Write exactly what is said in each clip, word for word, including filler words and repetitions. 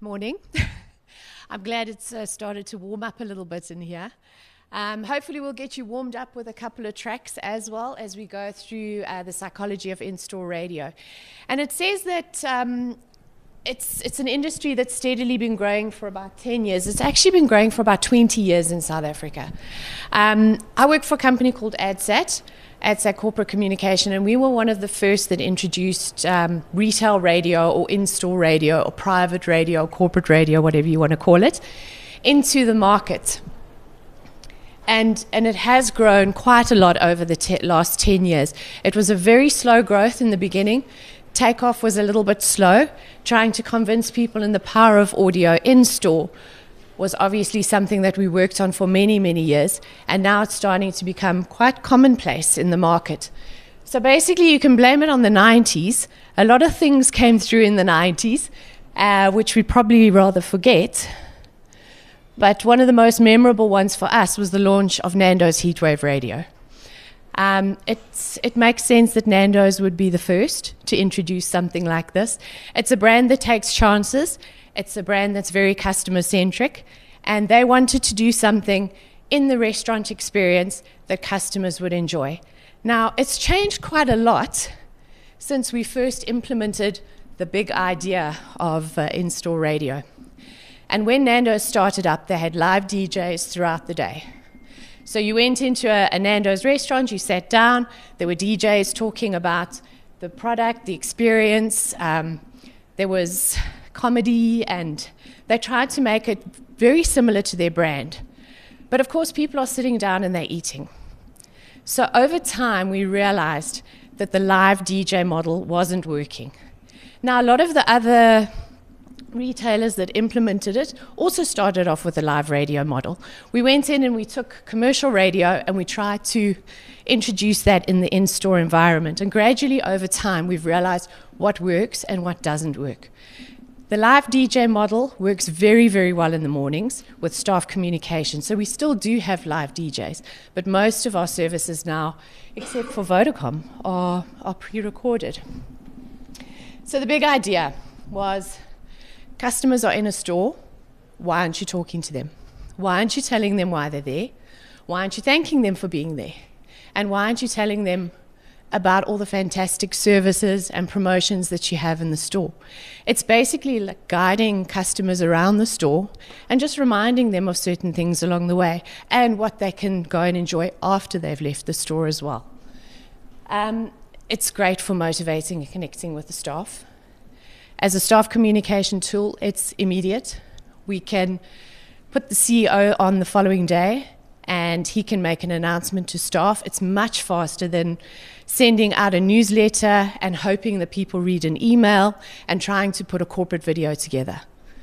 Morning. I'm glad it's uh, started to warm up a little bit in here. Um, hopefully we'll get you warmed up with a couple of tracks as well as we go through uh, the psychology of in-store radio. And it says that um, it's, it's an industry that's steadily been growing for about ten years. It's actually been growing for about twenty years in South Africa. Um, I work for a company called AdSat. AdSat Corporate Communication, and we were one of the first that introduced um, retail radio or in-store radio or private radio or corporate radio, whatever you want to call it, into the market. And, and it has grown quite a lot over the te- last ten years. It was a very slow growth in the beginning. Takeoff was a little bit slow. Trying to convince people in the power of audio in-store was obviously something that we worked on for many, many years, and now it's starting to become quite commonplace in the market. So basically you can blame it on the nineties. A lot of things came through in the nineties, uh, which we probably rather forget. But one of the most memorable ones for us was the launch of Nando's Heatwave Radio. Um, it's, it makes sense that Nando's would be the first to introduce something like this. It's a brand that takes chances. It's a brand that's very customer-centric, and they wanted to do something in the restaurant experience that customers would enjoy. Now, it's changed quite a lot since we first implemented the big idea of uh, in-store radio. And when Nando's started up, they had live D Js throughout the day. So you went into a, a Nando's restaurant, you sat down, there were D Js talking about the product, the experience, um, there was comedy, and they tried to make it very similar to their brand. But of course, people are sitting down and they're eating. So over time, we realized that the live D J model wasn't working. Now, a lot of the other retailers that implemented it also started off with a live radio model. We went in and we took commercial radio and we tried to introduce that in the in-store environment. And gradually over time, we've realized what works and what doesn't work. The live D J model works very, very well in the mornings with staff communication. So we still do have live D Js, but most of our services now, except for Vodacom, are, are pre-recorded. So the big idea was customers are in a store. Why aren't you talking to them? Why aren't you telling them why they're there? Why aren't you thanking them for being there? And why aren't you telling them about all the fantastic services and promotions that you have in the store? It's basically like guiding customers around the store and just reminding them of certain things along the way and what they can go and enjoy after they've left the store as well. Um, it's great for motivating and connecting with the staff. As a staff communication tool, it's immediate. We can put the C E O on the following day and he can make an announcement to staff. It's much faster than sending out a newsletter and hoping that people read an email and trying to put a corporate video together.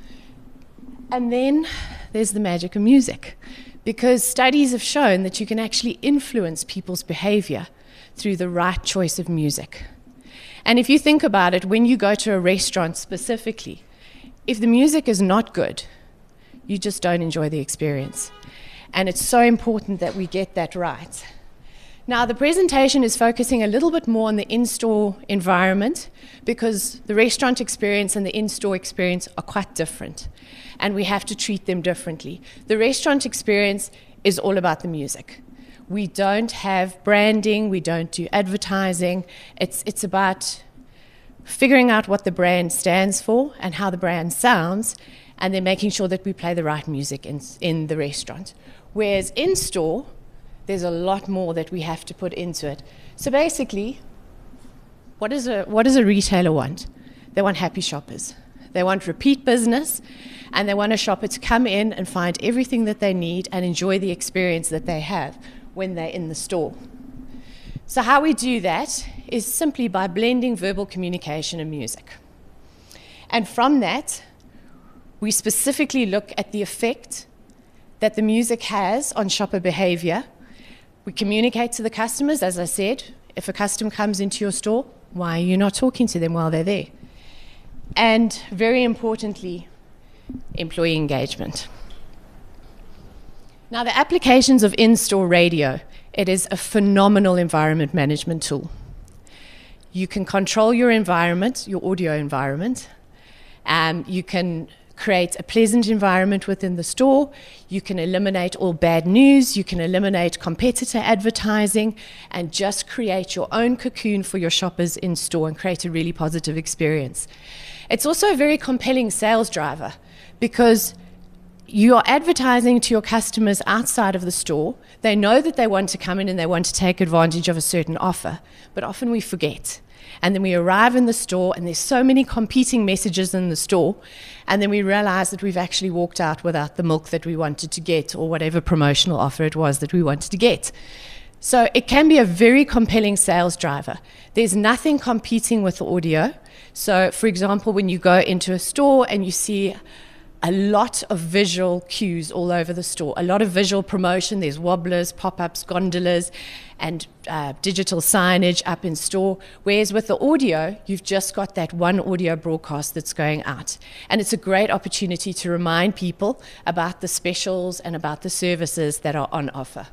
And then there's the magic of music, because studies have shown that you can actually influence people's behavior through the right choice of music. And if you think about it, when you go to a restaurant specifically, if the music is not good, you just don't enjoy the experience. And it's so important that we get that right. Now, the presentation is focusing a little bit more on the in-store environment because the restaurant experience and the in-store experience are quite different, and we have to treat them differently. The restaurant experience is all about the music. We don't have branding, we don't do advertising. It's, it's about figuring out what the brand stands for and how the brand sounds, and then making sure that we play the right music in, in the restaurant. Whereas in-store, there's a lot more that we have to put into it. So basically, what, is a, what does a retailer want? They want happy shoppers. They want repeat business, and they want a shopper to come in and find everything that they need and enjoy the experience that they have when they're in the store. So how we do that is simply by blending verbal communication and music. And from that, we specifically look at the effect that the music has on shopper behavior. We communicate to the customers, as I said, if a customer comes into your store, why are you not talking to them while they're there? And very importantly, employee engagement. Now, the applications of in-store radio, it is a phenomenal environment management tool. You can control your environment, your audio environment. Um, you can create a pleasant environment within the store. You can eliminate all bad news. You can eliminate competitor advertising and just create your own cocoon for your shoppers in store and create a really positive experience. It's also a very compelling sales driver because you are advertising to your customers outside of the store. They know that they want to come in and they want to take advantage of a certain offer, but often we forget. And then we arrive in the store and there's so many competing messages in the store, and then we realize that we've actually walked out without the milk that we wanted to get or whatever promotional offer it was that we wanted to get. So it can be a very compelling sales driver. There's nothing competing with the audio. So for example, when you go into a store and you see a lot of visual cues all over the store, a lot of visual promotion. There's wobblers, pop-ups, gondolas, and uh, digital signage up in store. Whereas with the audio, you've just got that one audio broadcast that's going out. And it's a great opportunity to remind people about the specials and about the services that are on offer.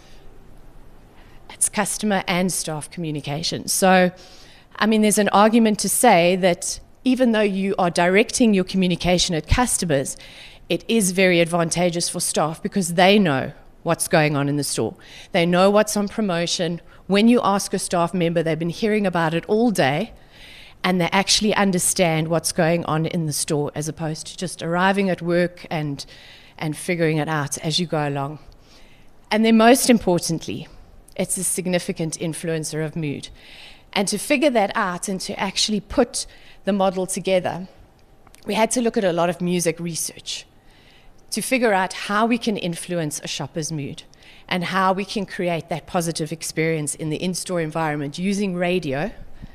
It's customer and staff communication. So, I mean, there's an argument to say that even though you are directing your communication at customers, it is very advantageous for staff because they know what's going on in the store. They know what's on promotion. When you ask a staff member, they've been hearing about it all day, and they actually understand what's going on in the store as opposed to just arriving at work and, and figuring it out as you go along. And then most importantly, it's a significant influencer of mood. And to figure that out and to actually put the model together, we had to look at a lot of music research to figure out how we can influence a shopper's mood and how we can create that positive experience in the in-store environment using radio.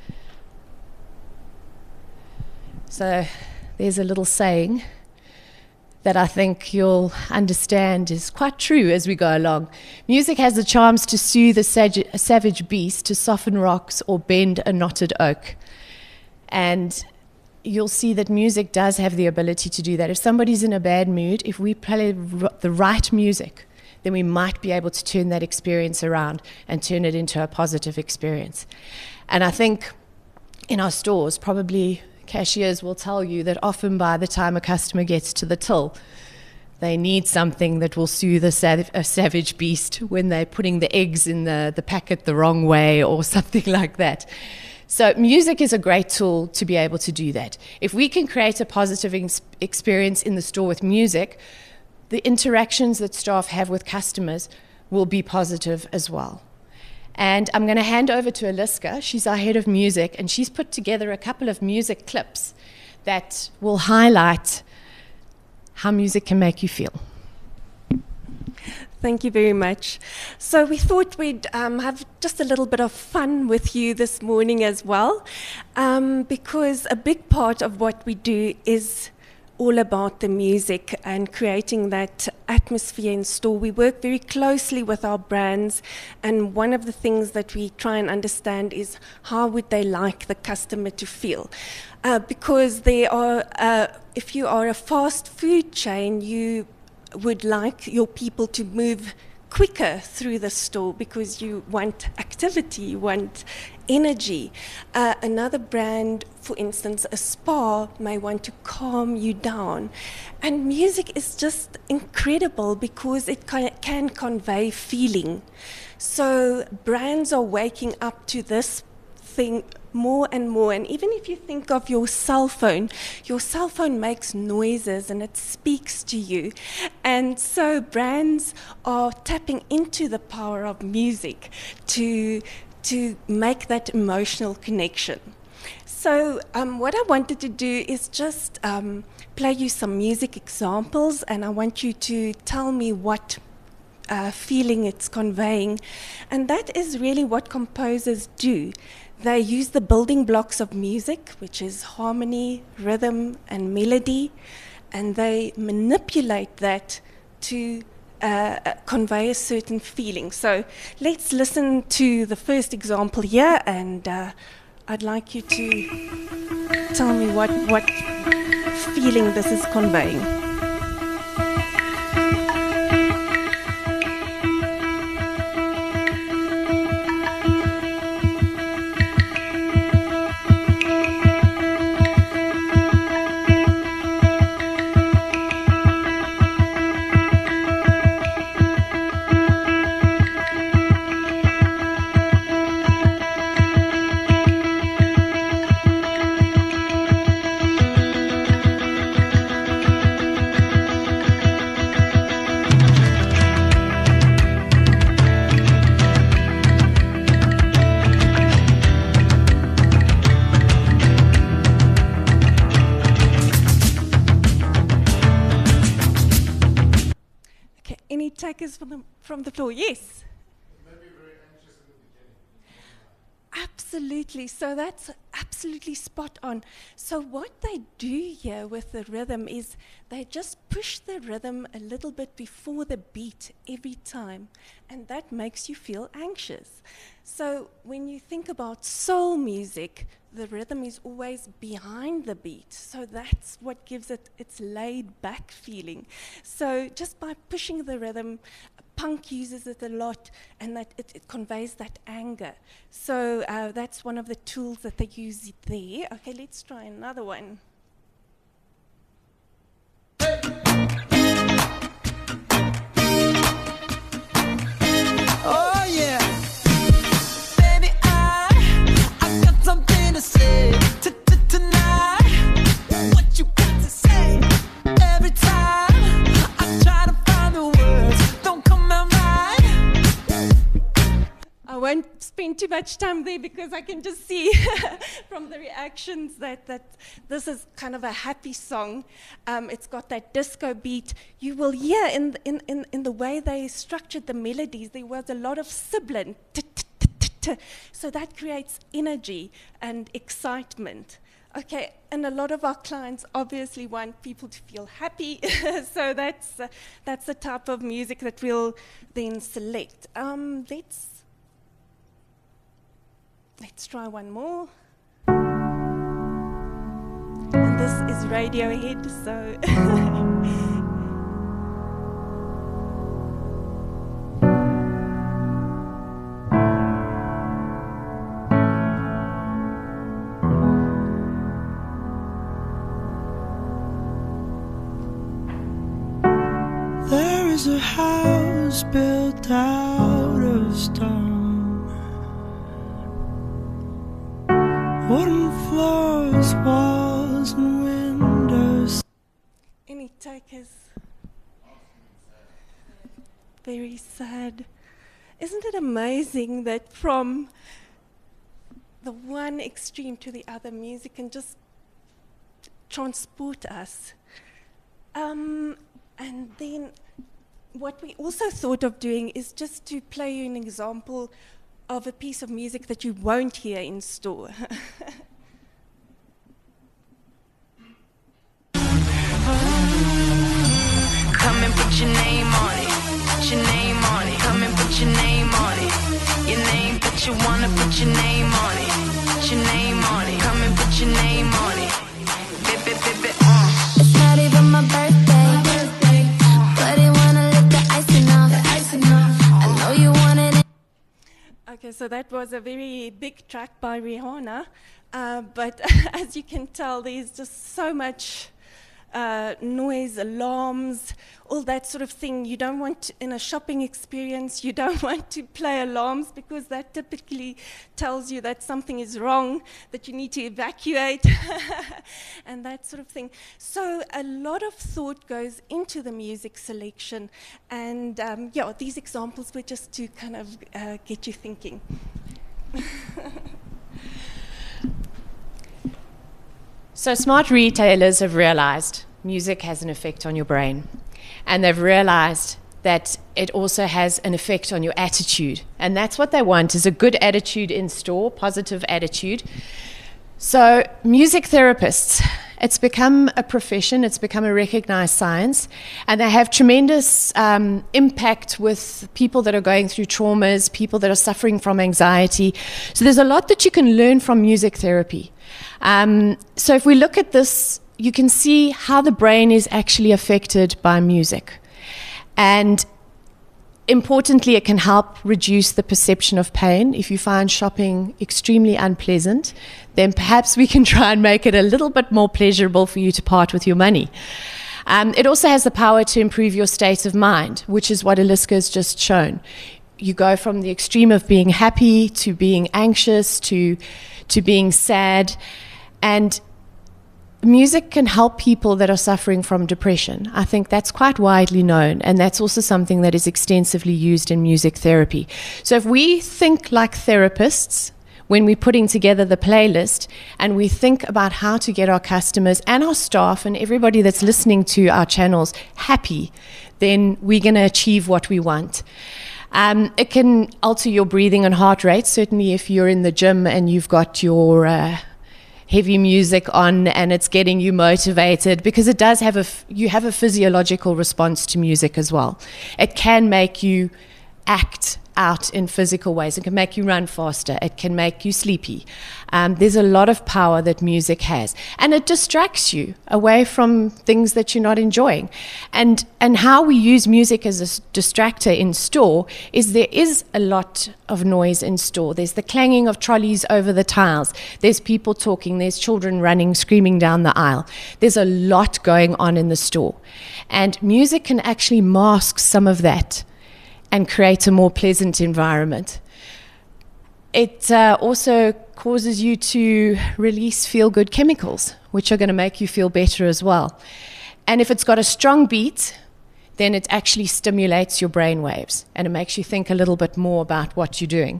So there's a little saying that I think you'll understand is quite true as we go along. Music has the charms to soothe a savage beast, to soften rocks or bend a knotted oak. And you'll see that music does have the ability to do that. If somebody's in a bad mood, if we play the right music, then we might be able to turn that experience around and turn it into a positive experience. And I think in our stores, probably cashiers will tell you that often by the time a customer gets to the till, they need something that will soothe a, sav- a savage beast when they're putting the eggs in the, the packet the wrong way or something like that. So music is a great tool to be able to do that. If we can create a positive ex- experience in the store with music, the interactions that staff have with customers will be positive as well. And I'm going to hand over to Aliska. She's our head of music, and she's put together a couple of music clips that will highlight how music can make you feel. Thank you very much. So we thought we'd um, have just a little bit of fun with you this morning as well, um, because a big part of what we do is all about the music and creating that atmosphere in store. We work very closely with our brands, and one of the things that we try and understand is how would they like the customer to feel. Uh, because they are, uh, if you are a fast food chain, you would like your people to move quicker through the store because you want activity, you want energy. Uh, another brand, for instance, a spa, may want to calm you down. And music is just incredible because it can, can convey feeling. So brands are waking up to this thing more and more. And even if you think of your cell phone, your cell phone makes noises and it speaks to you. And so brands are tapping into the power of music to, to make that emotional connection. So um, what I wanted to do is just um, play you some music examples, and I want you to tell me what uh, feeling it's conveying. And that is really what composers do. They use the building blocks of music, which is harmony, rhythm, and melody, and they manipulate that to uh, convey a certain feeling. So let's listen to the first example here, and uh, I'd like you to tell me what, what feeling this is conveying. takers from the, from the floor? Yes. Absolutely. So that's absolutely spot on. So what they do here with the rhythm is they just push the rhythm a little bit before the beat every time, and that makes you feel anxious. So when you think about soul music, the rhythm is always behind the beat. So that's what gives it its laid back feeling. So just by pushing the rhythm, punk uses it a lot, and that it, it conveys that anger. So uh, that's one of the tools that they use there. Okay, let's try another one. Oh yeah, baby, I I got something to say t -t tonight. What you got to say? Every time I try to find the words, don't come out right. I won't spend too much time there because I can just see from the reactions that, that this is kind of a happy song. Um, it's got that disco beat. You will hear in the, in, in, in the way they structured the melodies, there was a lot of sibilant. So that creates energy and excitement. Okay, and a lot of our clients obviously want people to feel happy, so that's uh, that's the type of music that we'll then select. Um, let's let's try one more. And this is Radiohead, so. There is a house built out of stone, wooden floors, walls and windows. Any takers? Very sad. Isn't it amazing that from the one extreme to the other, music can just transport us? Um, and then what we also thought of doing is just to play you an example of a piece of music that you won't hear in store. Come and put your name on it, put your name on it. Come and put your name on it, your name, but you wanna put your name on it, put your name on it. Come and put your name on it, baby, baby, uh. It's not even my birthday, but they wanna lick the icing off. I know you wanted it. Okay, so that was a very big track by Rihanna, uh, but as you can tell, there's just so much uh, noise, alarms, all that sort of thing. You don't want, to, in a shopping experience, you don't want to play alarms because that typically tells you that something is wrong, that you need to evacuate, and that sort of thing. So a lot of thought goes into the music selection, and um, yeah, these examples were just to kind of uh, get you thinking. So smart retailers have realized music has an effect on your brain, and they've realized that it also has an effect on your attitude, and that's what they want, is a good attitude in store, positive attitude. So music therapists, it's become a profession, it's become a recognized science, and they have tremendous um, impact with people that are going through traumas, people that are suffering from anxiety. So there's a lot that you can learn from music therapy. Um, so if we look at this, you can see how the brain is actually affected by music. And importantly, it can help reduce the perception of pain. If you find shopping extremely unpleasant, then perhaps we can try and make it a little bit more pleasurable for you to part with your money. Um, it also has the power to improve your state of mind, which is what Eliska has just shown. You go from the extreme of being happy to being anxious to, to being sad. And music can help people that are suffering from depression. I think that's quite widely known, and that's also something that is extensively used in music therapy. So if we think like therapists, when we're putting together the playlist and we think about how to get our customers and our staff and everybody that's listening to our channels happy, then we're going to achieve what we want. Um, it can alter your breathing and heart rate, certainly if you're in the gym and you've got your uh, heavy music on and it's getting you motivated, because it does have a, you have a physiological response to music as well. It can make you act out in physical ways. It can make you run faster. It can make you sleepy. Um, there's a lot of power that music has. And it distracts you away from things that you're not enjoying. And and how we use music as a distractor in store is there is a lot of noise in store. There's the clanging of trolleys over the tiles. There's people talking. There's children running, screaming down the aisle. There's a lot going on in the store. And music can actually mask some of that and create a more pleasant environment. It uh, also causes you to release feel-good chemicals, which are going to make you feel better as well. And if it's got a strong beat, then it actually stimulates your brain waves, and it makes you think a little bit more about what you're doing.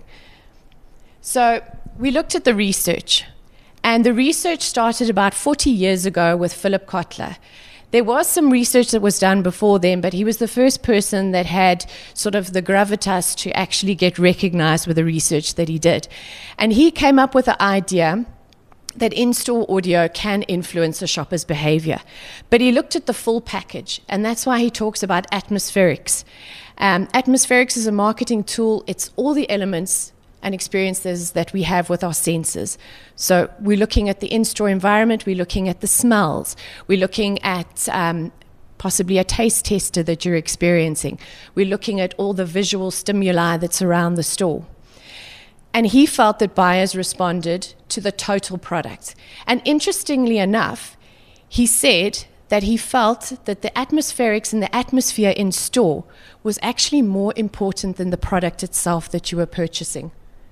So we looked at the research, and the research started about forty years ago with Philip Kotler. There was some research that was done before then, but he was the first person that had sort of the gravitas to actually get recognized with the research that he did. And he came up with the idea that in-store audio can influence a shopper's behavior. But he looked at the full package, and that's why he talks about atmospherics. Um, atmospherics is a marketing tool. It's all the elements and experiences that we have with our senses. So we're looking at the in-store environment, we're looking at the smells, we're looking at um, possibly a taste tester that you're experiencing, we're looking at all the visual stimuli that's around the store. And he felt that buyers responded to the total product. And interestingly enough, he said that he felt that the atmospherics and the atmosphere in store was actually more important than the product itself that you were purchasing.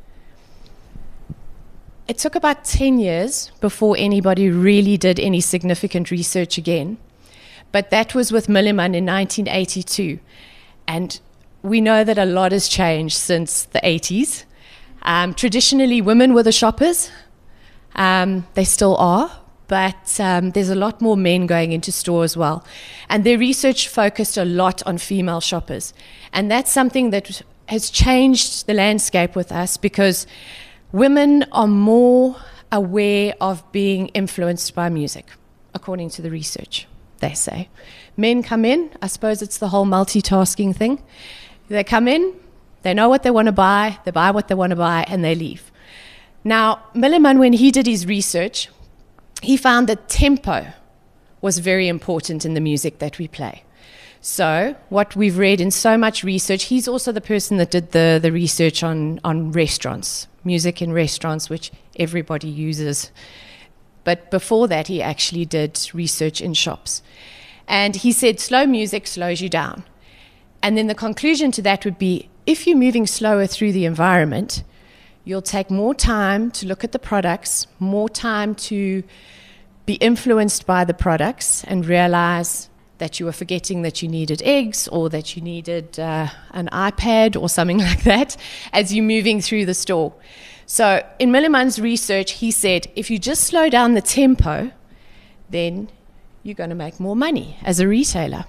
It took about ten years before anybody really did any significant research again. But that was with Milliman in nineteen eighty-two. And we know that a lot has changed since the eighties. Um, traditionally, women were the shoppers. Um, they still are. But um, there's a lot more men going into store as well. And their research focused a lot on female shoppers. And that's something that has changed the landscape with us, because women are more aware of being influenced by music, according to the research, they say. Men come in, I suppose it's the whole multitasking thing. They come in, they know what they want to buy, they buy what they want to buy, and they leave. Now, Milliman, when he did his research, he found that tempo was very important in the music that we play. So what we've read in so much research, he's also the person that did the, the research on, on restaurants, music in restaurants, which everybody uses. But before that, he actually did research in shops. And he said slow music slows you down. And then the conclusion to that would be, if you're moving slower through the environment, you'll take more time to look at the products, more time to be influenced by the products and realize that you were forgetting that you needed eggs, or that you needed uh, an iPad or something like that as you're moving through the store. So in Milliman's research, he said, if you just slow down the tempo, then you're going to make more money as a retailer.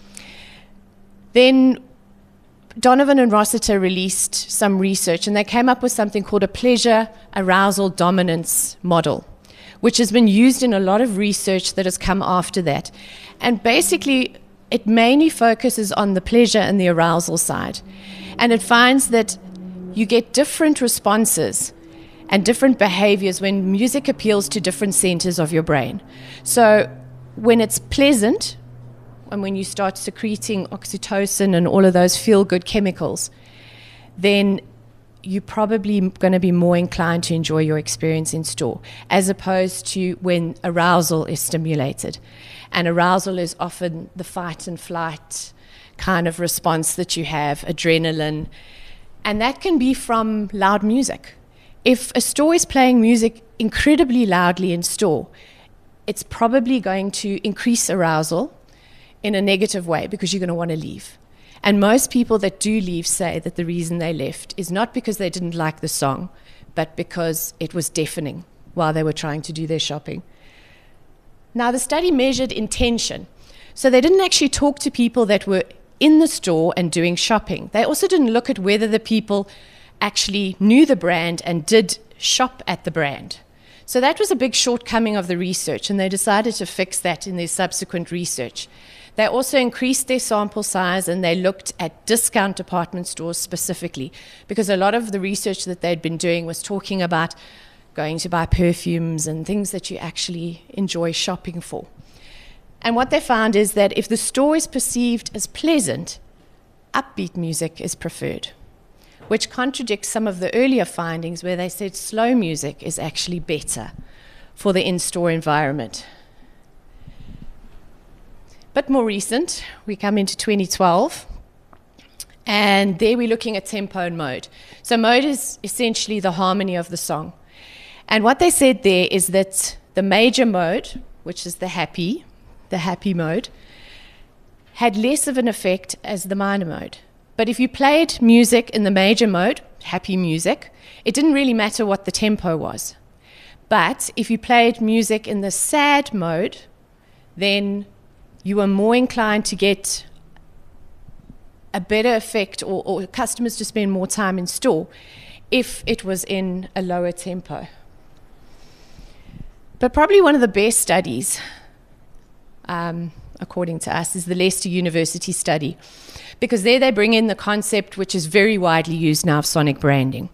Then Donovan and Rossiter released some research, and they came up with something called a pleasure arousal dominance model, which has been used in a lot of research that has come after that. And basically, it mainly focuses on the pleasure and the arousal side. And it finds that you get different responses and different behaviors when music appeals to different centers of your brain. So when it's pleasant, and when you start secreting oxytocin and all of those feel-good chemicals, then you're probably going to be more inclined to enjoy your experience in store, as opposed to when arousal is stimulated. And arousal is often the fight and flight kind of response that you have, adrenaline. And that can be from loud music. If a store is playing music incredibly loudly in store, it's probably going to increase arousal in a negative way, because you're going to want to leave. And most people that do leave say that the reason they left is not because they didn't like the song, but because it was deafening while they were trying to do their shopping. Now, the study measured intention. So they didn't actually talk to people that were in the store and doing shopping. They also didn't look at whether the people actually knew the brand and did shop at the brand. So that was a big shortcoming of the research, and they decided to fix that in their subsequent research. They also increased their sample size, and they looked at discount department stores specifically, because a lot of the research that they'd been doing was talking about going to buy perfumes and things that you actually enjoy shopping for. And what they found is that if the store is perceived as pleasant, upbeat music is preferred, which contradicts some of the earlier findings where they said slow music is actually better for the in-store environment. But more recent, we come into twenty twelve, and there we're looking at tempo and mode. So mode is essentially the harmony of the song. And what they said there is that the major mode, which is the happy, the happy mode, had less of an effect as the minor mode. But if you played music in the major mode, happy music, it didn't really matter what the tempo was. But if you played music in the sad mode, then you were more inclined to get a better effect, or, or customers to spend more time in store if it was in a lower tempo. But probably one of the best studies, um, according to us, is the Leicester University study, because there they bring in the concept which is very widely used now of sonic branding.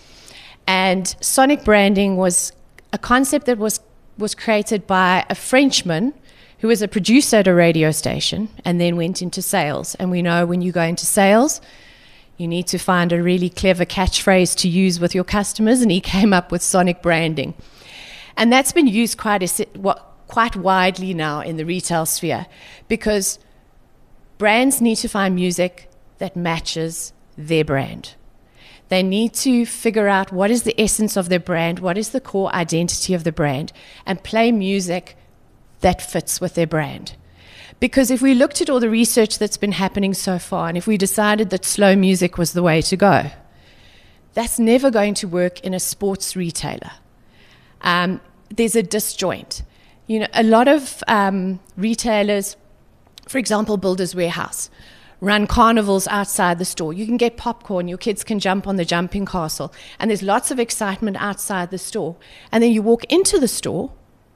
And sonic branding was a concept that was, was created by a Frenchman who was a producer at a radio station and then went into sales. And we know when you go into sales, you need to find a really clever catchphrase to use with your customers, and he came up with sonic branding. And that's been used quite a, quite widely now in the retail sphere, because brands need to find music that matches their brand. They need to figure out what is the essence of their brand, what is the core identity of the brand, and play music that fits with their brand. Because if we looked at all the research that's been happening so far, and if we decided that slow music was the way to go, that's never going to work in a sports retailer. Um, there's a disjoint. You know, a lot of um, retailers, for example, Builders Warehouse, run carnivals outside the store. You can get popcorn, your kids can jump on the jumping castle, and there's lots of excitement outside the store. And then you walk into the store,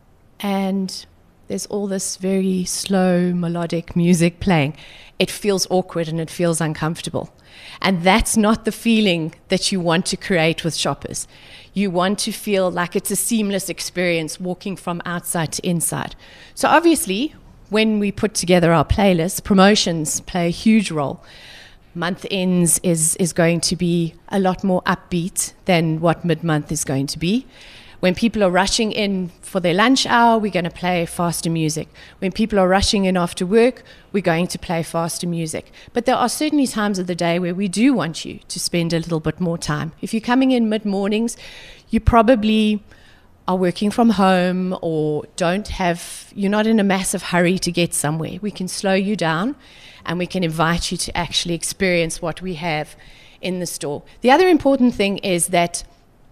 and there's all this very slow, melodic music playing. It feels awkward and it feels uncomfortable. And that's not the feeling that you want to create with shoppers. You want to feel like it's a seamless experience walking from outside to inside. So obviously, when we put together our playlists, promotions play a huge role. Month ends is, is going to be a lot more upbeat than what mid-month is going to be. When people are rushing in for their lunch hour, we're going to play faster music. When people are rushing in after work, we're going to play faster music. But there are certainly times of the day where we do want you to spend a little bit more time. If you're coming in mid-mornings, you probably are working from home or don't have, you're not in a massive hurry to get somewhere. We can slow you down and we can invite you to actually experience what we have in the store. The other important thing is that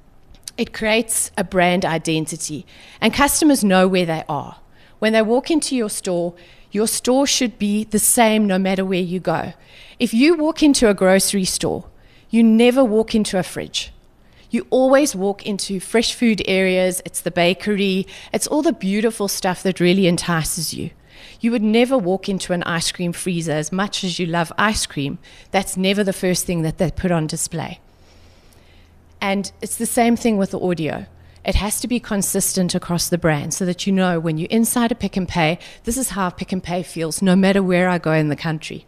it creates a brand identity, and customers know where they are. When they walk into your store, your store should be the same no matter where you go. If you walk into a grocery store, you never walk into a fridge. You always walk into fresh food areas, it's the bakery, it's all the beautiful stuff that really entices you. You would never walk into an ice cream freezer. As much as you love ice cream, that's never the first thing that they put on display. And it's the same thing with the audio. It has to be consistent across the brand so that you know when you're inside a Pick and Pay, this is how Pick and Pay feels no matter where I go in the country.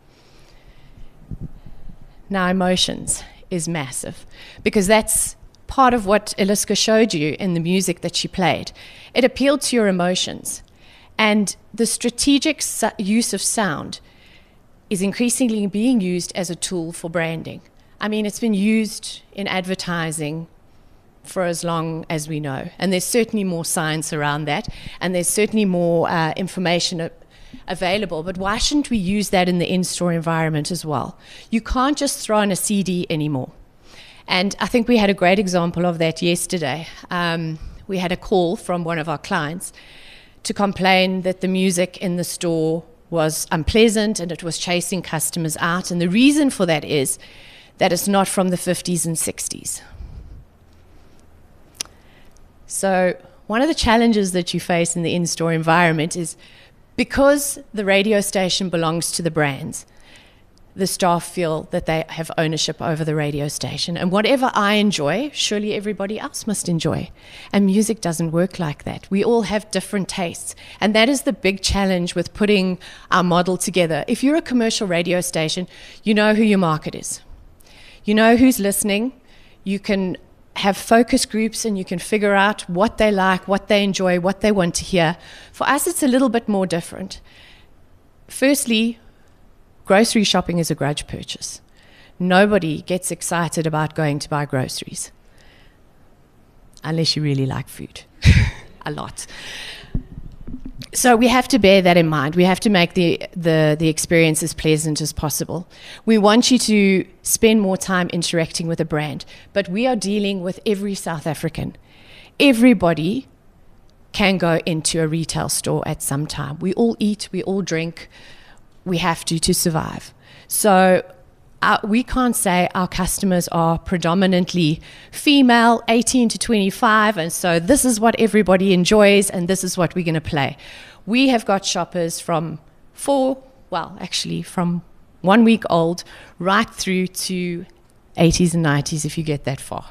Now, emotions is massive, because that's part of what Eliska showed you in the music that she played. It appealed to your emotions. And the strategic su- use of sound is increasingly being used as a tool for branding. I mean, it's been used in advertising for as long as we know. And there's certainly more science around that. And there's certainly more uh, information a- available. But why shouldn't we use that in the in-store environment as well? You can't just throw on a C D anymore And I think we had a great example of that yesterday. Um, we had a call from one of our clients to complain that the music in the store was unpleasant and it was chasing customers out. And the reason for that is that it's not from the fifties and sixties. So one of the challenges that you face in the in-store environment is because the radio station belongs to the brands, the staff feel that they have ownership over the radio station. And whatever I enjoy, surely everybody else must enjoy. And music doesn't work like that. We all have different tastes. And that is the big challenge with putting our model together. If you're a commercial radio station, you know who your market is. You know who's listening. You can have focus groups and you can figure out what they like, what they enjoy, what they want to hear. For us, it's a little bit more different. Firstly, grocery shopping is a grudge purchase. Nobody gets excited about going to buy groceries unless you really like food a lot. So we have to bear that in mind. We have to make the, the, the experience as pleasant as possible. We want you to spend more time interacting with a brand, but we are dealing with every South African. Everybody can go into a retail store at some time. We all eat, we all drink, we have to to survive. So uh, we can't say our customers are predominantly female, eighteen to twenty-five, and so this is what everybody enjoys and this is what we're going to play. We have got shoppers from four, well, actually from one week old right through to eighties and nineties if you get that far.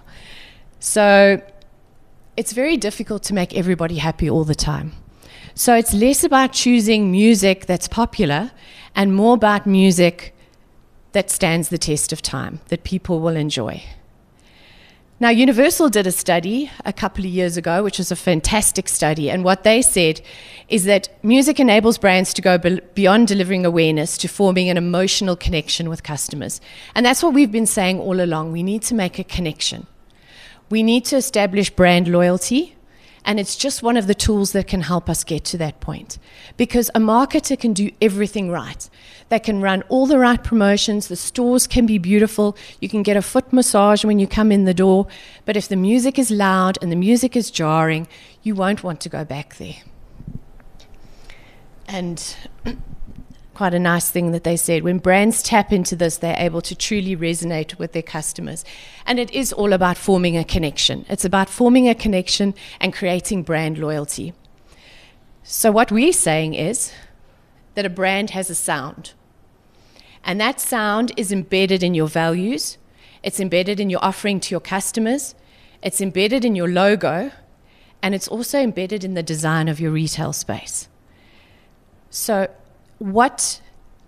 So it's very difficult to make everybody happy all the time. So it's less about choosing music that's popular and more about music that stands the test of time, that people will enjoy. Now, Universal did a study a couple of years ago, which was a fantastic study, and what they said is that music enables brands to go be- beyond delivering awareness to forming an emotional connection with customers. And that's what we've been saying all along. We need to make a connection. We need to establish brand loyalty, and it's just one of the tools that can help us get to that point. Because a marketer can do everything right. They can run all the right promotions, the stores can be beautiful, you can get a foot massage when you come in the door, but if the music is loud and the music is jarring, you won't want to go back there. And quite a nice thing that they said, when brands tap into this, they're able to truly resonate with their customers. And it is all about forming a connection. It's about forming a connection and creating brand loyalty. So what we're saying is that a brand has a sound. And that sound is embedded in your values. It's embedded in your offering to your customers. It's embedded in your logo. And it's also embedded in the design of your retail space. So what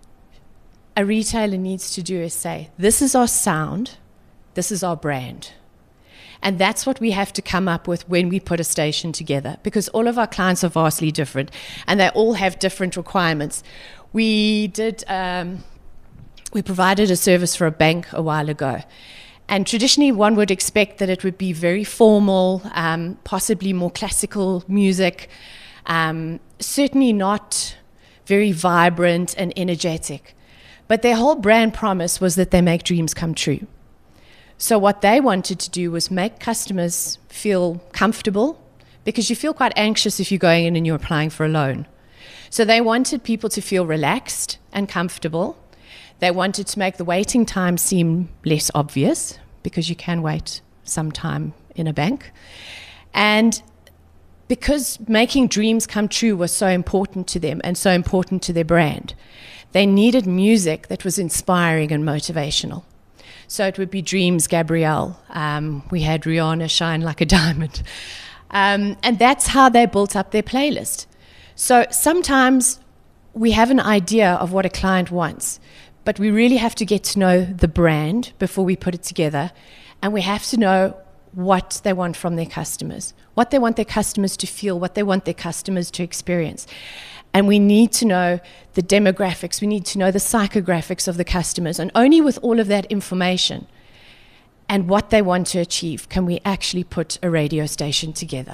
a retailer needs to do is say, this is our sound, this is our brand. And that's what we have to come up with when we put a station together, because all of our clients are vastly different and they all have different requirements. We did, um, we provided a service for a bank a while ago. And traditionally one would expect that it would be very formal, um, possibly more classical music, um, certainly not very vibrant and energetic. But their whole brand promise was that they make dreams come true. So what they wanted to do was make customers feel comfortable, because you feel quite anxious if you're going in and you're applying for a loan. So they wanted people to feel relaxed and comfortable. They wanted to make the waiting time seem less obvious, because you can wait some time in a bank. And because making dreams come true was so important to them and so important to their brand, they needed music that was inspiring and motivational. So it would be Dreams, Gabrielle. Um, we had Rihanna, Shine Like a Diamond. Um, and that's how they built up their playlist. So sometimes we have an idea of what a client wants, but we really have to get to know the brand before we put it together. And we have to know what they want from their customers, what they want their customers to feel, what they want their customers to experience. And we need to know the demographics, we need to know the psychographics of the customers. And only with all of that information and what they want to achieve can we actually put a radio station together.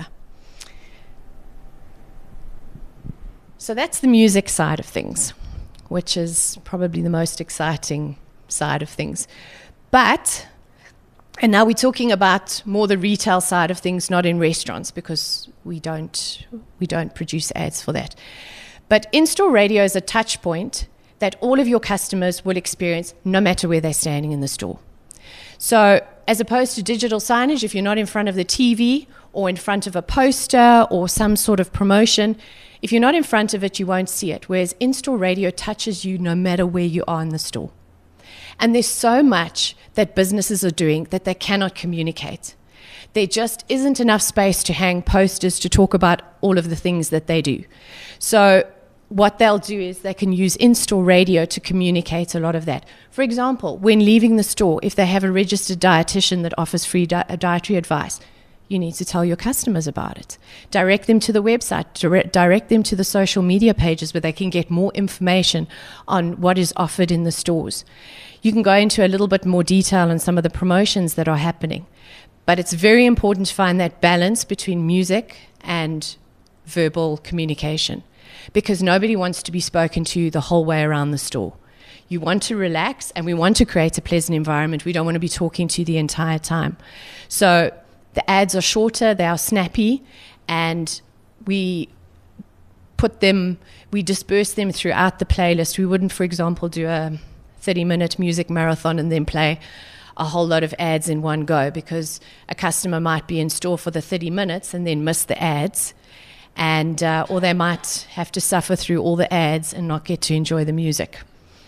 So that's the music side of things, which is probably the most exciting side of things. But And now we're talking about more the retail side of things, not in restaurants, because we don't we don't produce ads for that. But in-store radio is a touch point that all of your customers will experience no matter where they're standing in the store. So as opposed to digital signage, if you're not in front of the T V or in front of a poster or some sort of promotion, if you're not in front of it, you won't see it. Whereas in-store radio touches you no matter where you are in the store. And there's so much that businesses are doing that they cannot communicate. There just isn't enough space to hang posters to talk about all of the things that they do. So what they'll do is they can use in-store radio to communicate a lot of that. For example, when leaving the store, if they have a registered dietitian that offers free di- dietary advice, you need to tell your customers about it. Direct them to the website, direct, direct them to the social media pages where they can get more information on what is offered in the stores. You can go into a little bit more detail on some of the promotions that are happening. But it's very important to find that balance between music and verbal communication, because nobody wants to be spoken to the whole way around the store. You want to relax, and we want to create a pleasant environment. We don't want to be talking to you the entire time. So the ads are shorter, they are snappy, and we put them, we disperse them throughout the playlist. We wouldn't, for example, do a thirty-minute music marathon and then play a whole lot of ads in one go, because a customer might be in store for the thirty minutes and then miss the ads. And uh, or they might have to suffer through all the ads and not get to enjoy the music.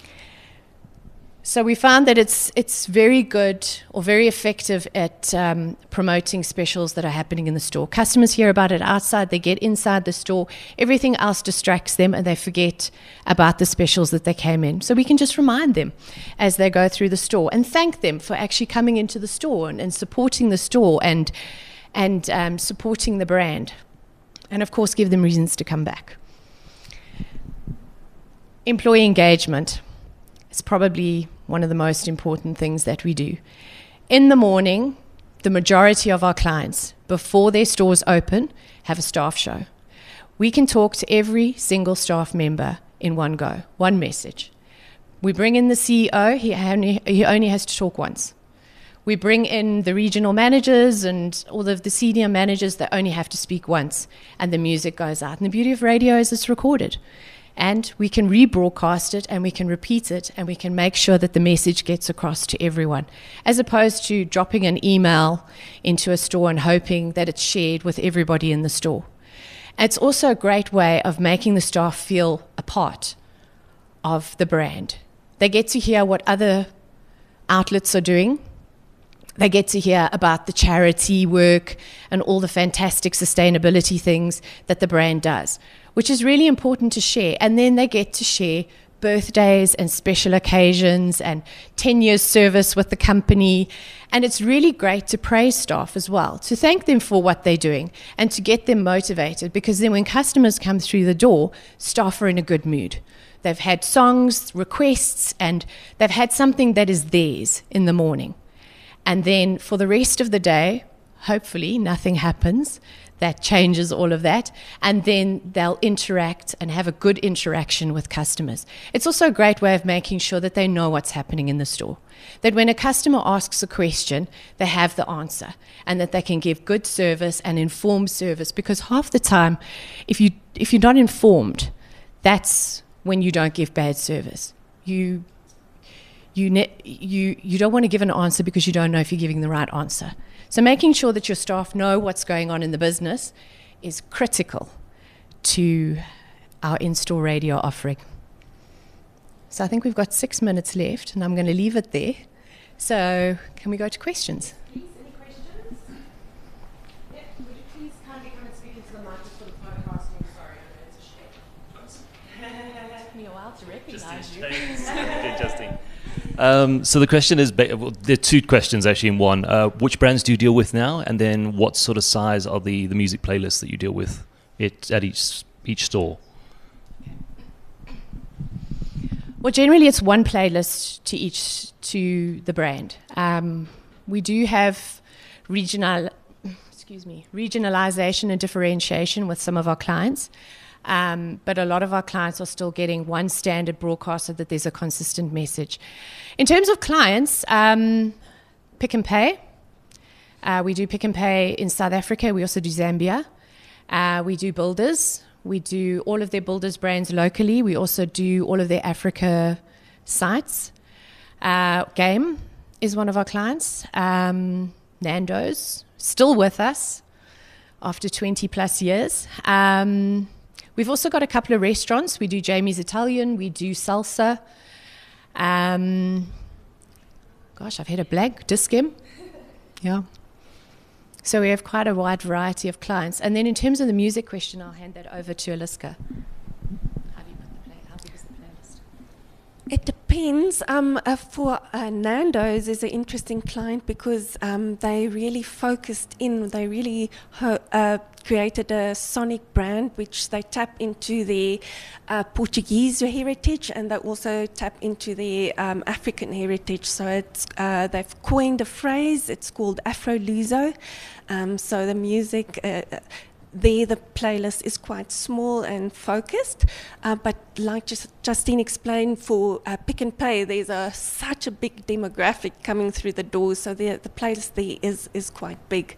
So we found that it's it's very good or very effective at um, promoting specials that are happening in the store. Customers hear about it outside, they get inside the store, everything else distracts them and they forget about the specials that they came in. So we can just remind them as they go through the store and thank them for actually coming into the store and, and supporting the store and, and um, supporting the brand. And of course, give them reasons to come back. Employee engagement is probably one of the most important things that we do. In the morning, the majority of our clients, before their stores open, have a staff show. We can talk to every single staff member in one go, one message. We bring in the C E O, he only, he only has to talk once. We bring in the regional managers and all of the senior managers that only have to speak once, and the music goes out. And the beauty of radio is it's recorded. And we can rebroadcast it and we can repeat it and we can make sure that the message gets across to everyone, as opposed to dropping an email into a store and hoping that it's shared with everybody in the store. It's also a great way of making the staff feel a part of the brand. They get to hear what other outlets are doing. They get to hear about the charity work and all the fantastic sustainability things that the brand does, which is really important to share. And then they get to share birthdays and special occasions and ten years service with the company. And it's really great to praise staff as well, to thank them for what they're doing and to get them motivated, because then when customers come through the door, staff are in a good mood. They've had songs, requests, and they've had something that is theirs in the morning. And then for the rest of the day, hopefully nothing happens that changes all of that. And then they'll interact and have a good interaction with customers. It's also a great way of making sure that they know what's happening in the store. That when a customer asks a question, they have the answer and that they can give good service and informed service. Because half the time, if you, if you're not informed, that's when you don't give bad service. You... You, ne- you you don't want to give an answer because you don't know if you're giving the right answer. So making sure that your staff know what's going on in the business is critical to our in-store radio offering. So I think we've got six minutes left, and I'm going to leave it there. So can we go to questions? Please, any questions? Yeah, would you please kindly come and speak into the mic for the podcasting? Sorry, I know it's a shame. It took me a while to recognize you. Interesting. Um, so the question is, ba- well, there are two questions actually in one. Uh, which brands do you deal with now? And then what sort of size are the, the music playlists that you deal with it, at each each store? Well, generally it's one playlist to each, to the brand. Um, we do have regional, excuse me, regionalization and differentiation with some of our clients. Um, but a lot of our clients are still getting one standard broadcast so that there's a consistent message. In terms of clients, um, Pick n Pay Uh, we do Pick and Pay in South Africa. We also do Zambia. Uh, we do Builders. We do all of their Builders brands locally. We also do all of their Africa sites. Uh, Game is one of our clients. Um, Nando's, still with us after twenty plus years. Um, we've also got a couple of restaurants. We do Jamie's Italian. We do Salsa. Um, gosh, I've had a blank. Diskim. Yeah. So we have quite a wide variety of clients. And then in terms of the music question, I'll hand that over to Aliska. How do you put the play? How big is the playlist? It depends. Um, uh, for uh, Nando's is an interesting client because um, they really focused in. They really ho- uh, created a sonic brand which they tap into the uh, Portuguese heritage, and they also tap into the um, African heritage. So it's uh, they've coined a phrase. It's called Afro-Luso. Um, so the music. Uh, There, the playlist is quite small and focused, uh, but like just Justine explained, for uh, Pick and Pay, there's a, such a big demographic coming through the doors, so the, the playlist there is, is quite big.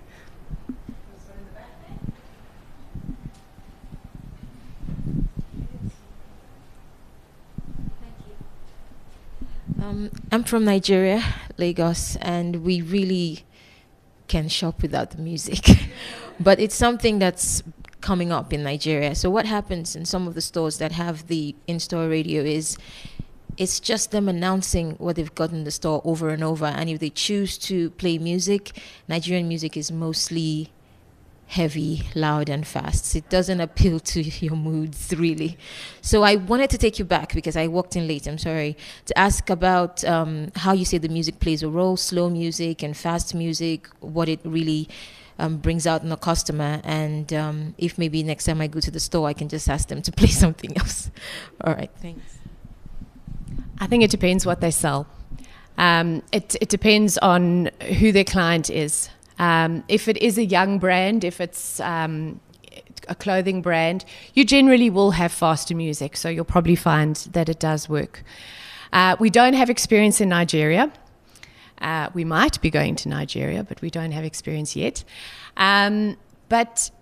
Um, I'm from Nigeria, Lagos, and we really can shop without the music. But it's something that's coming up in Nigeria. So what happens in some of the stores that have the in-store radio is it's just them announcing what they've got in the store over and over. And if they choose to play music, Nigerian music is mostly heavy, loud, and fast. It doesn't appeal to your moods, really. So I wanted to take you back, because I walked in late, I'm sorry, to ask about um, how you say the music plays a role, slow music and fast music, what it really um, brings out in a customer, and um, if maybe next time I go to the store, I can just ask them to play something else. All right, thanks. I think it depends what they sell. Um, it, it depends on who their client is. Um, if it is a young brand, if it's um, a clothing brand, you generally will have faster music, so you'll probably find that it does work. Uh, we don't have experience in Nigeria. Uh, we might be going to Nigeria, but we don't have experience yet. Um, but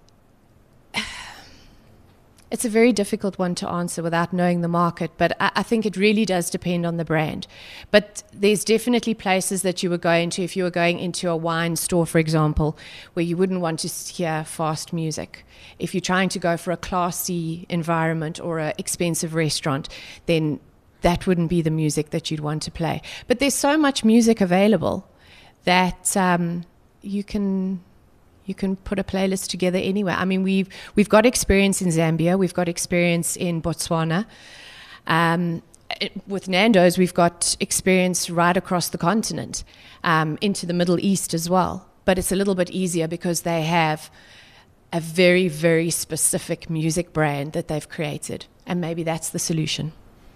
it's a very difficult one to answer without knowing the market, but I, I think it really does depend on the brand. But there's definitely places that you were going to, if you were going into a wine store, for example, where you wouldn't want to hear fast music. If you're trying to go for a classy environment or an expensive restaurant, then that wouldn't be the music that you'd want to play. But there's so much music available that um, you can... You can put a playlist together anywhere. I mean, we've we've got experience in Zambia. We've got experience in Botswana. Um, it, with Nando's, we've got experience right across the continent, um, into the Middle East as well. But it's a little bit easier because they have a very, very specific music brand that they've created. And maybe that's the solution.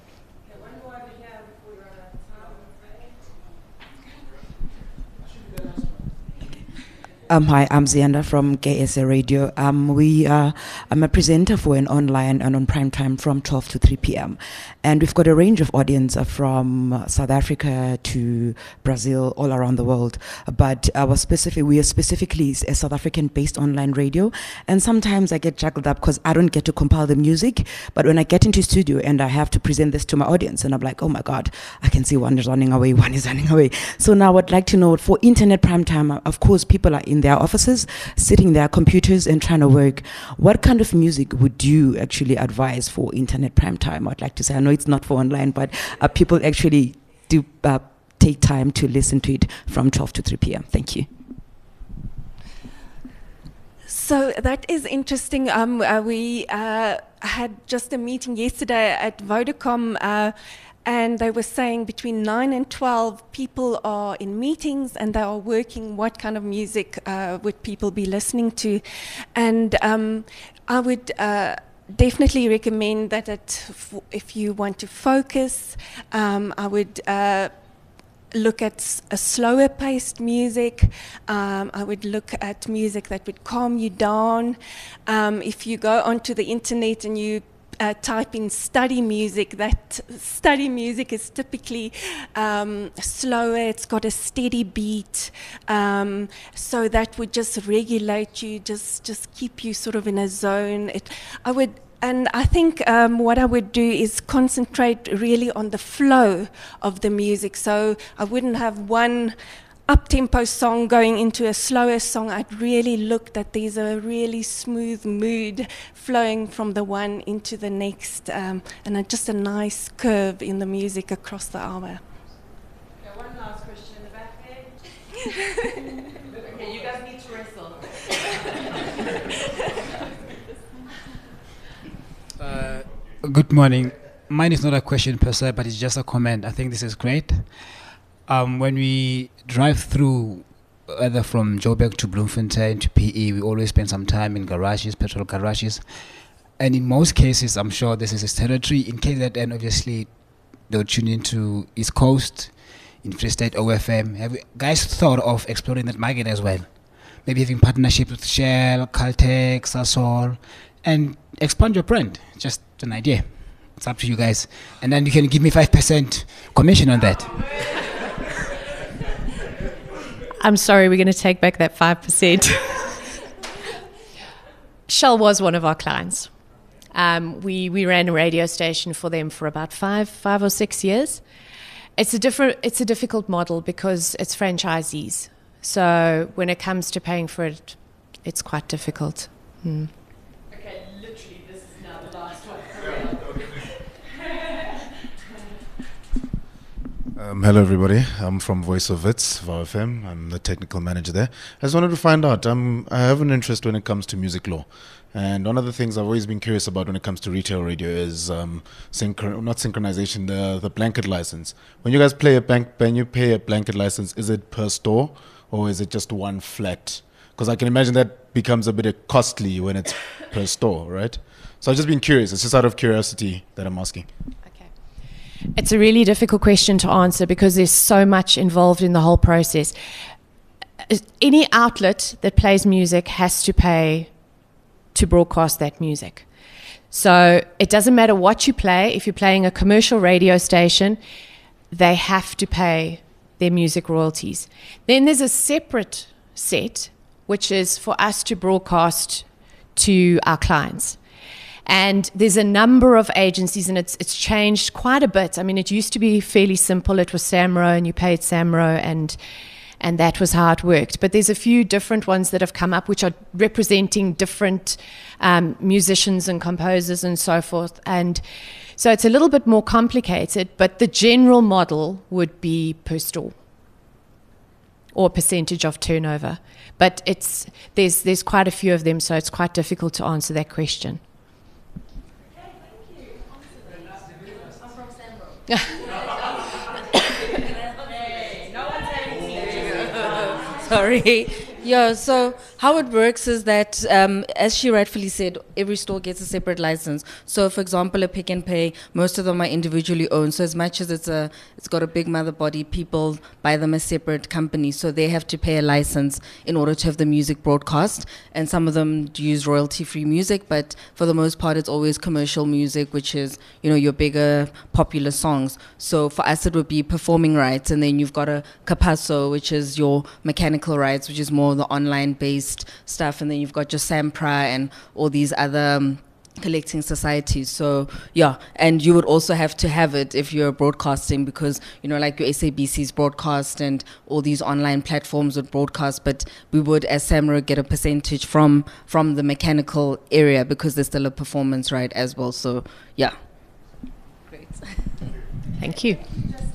Um, hi, I'm Zianda from K S A Radio. Um, we uh, I'm a presenter for an online and on prime time from twelve to three p.m. And we've got a range of audience uh, from South Africa to Brazil, all around the world. But our specific, we are specifically a South African-based online radio. And sometimes I get juggled up because I don't get to compile the music. But when I get into studio and I have to present this to my audience, and I'm like, oh my God, I can see one is running away, one is running away. So now I'd like to know, for internet prime time, of course, people are in their offices, sitting their computers and trying to work. What kind of music would you actually advise for internet prime time? I'd like to say, I know it's not for online, but uh, people actually do uh, take time to listen to it from twelve to three p.m. Thank you. So that is interesting. Um, uh, we uh, had just a meeting yesterday at Vodacom, uh, and they were saying between nine and twelve people are in meetings and they are working what kind of music uh, would people be listening to. And um, I would uh, definitely recommend that it, f- if you want to focus, um, I would uh, look at s- a slower paced music. Um, I would look at music that would calm you down. Um, if you go onto the internet and you uh, type in study music, that study music is typically um, slower, it's got a steady beat, um, so that would just regulate you, just, just keep you sort of in a zone. It, I would And I think um, what I would do is concentrate really on the flow of the music. So I wouldn't have one up-tempo song going into a slower song. I'd really look that there's a really smooth mood flowing from the one into the next, um, and a, just a nice curve in the music across the hour. Okay, one last question in the back there. Okay, you guys need to wrestle. Uh, good morning. Mine is not a question per se, but it's just a comment. I think this is great. Um, when we drive through, either from Joburg to Bloemfontein to P E, we always spend some time in garages, petrol garages. And in most cases, I'm sure this is a territory. In K Z N, obviously, they'll tune into East Coast, in Free State O F M. Have you guys thought of exploring that market as well? Maybe having partnerships with Shell, Caltex, Sasol, and expand your brand. Just an idea. It's up to you guys. And then you can give me five percent commission on that. I'm sorry, we're going to take back that five percent. Shell was one of our clients. Um, we, we ran a radio station for them for about five, five or six years. It's a different, it's a difficult model because it's franchisees. So when it comes to paying for it, it's quite difficult. Hmm. Okay, literally, this is now the last one. Um, hello, everybody. I'm from Voice of Wits, V O F M. I'm the technical manager there. I just wanted to find out, um, I have an interest when it comes to music law. And one of the things I've always been curious about when it comes to retail radio is um, synchro- not synchronization, the, the blanket license. When you guys play a bank, when you pay a blanket license, is it per store or is it just one flat? Because I can imagine that becomes a bit costly when it's per store, right? So I've just been curious. It's just out of curiosity that I'm asking. It's a really difficult question to answer because there's so much involved in the whole process. Any outlet that plays music has to pay to broadcast that music. So it doesn't matter what you play. If you're playing a commercial radio station, they have to pay their music royalties. Then there's a separate set, which is for us to broadcast to our clients. And there's a number of agencies, and it's it's changed quite a bit. I mean, it used to be fairly simple. It was Samro, and you paid Samro, and and that was how it worked. But there's a few different ones that have come up, which are representing different um, musicians and composers and so forth. And so it's a little bit more complicated, but the general model would be per store or percentage of turnover. But it's there's there's quite a few of them, so it's quite difficult to answer that question. Sorry. Yeah, so how it works is that, um, as she rightfully said, every store gets a separate license. So, for example, a Pick and Pay, most of them are individually owned. So as much as it's a, it's got a big mother body, people buy them as separate companies. So they have to pay a license in order to have the music broadcast. And some of them use royalty-free music, but for the most part, it's always commercial music, which is, you know, your bigger popular songs. So for us, it would be performing rights. And then you've got a Capasso, which is your mechanical rights, which is more the online-based stuff, and then you've got your Sampra and all these other um, collecting societies. So yeah, and you would also have to have it if you're broadcasting, because you know, like your S A B C's broadcast and all these online platforms would broadcast, but we would, as Samra, get a percentage from from the mechanical area because there's still a performance right as well. So yeah. Great. Thank you. Just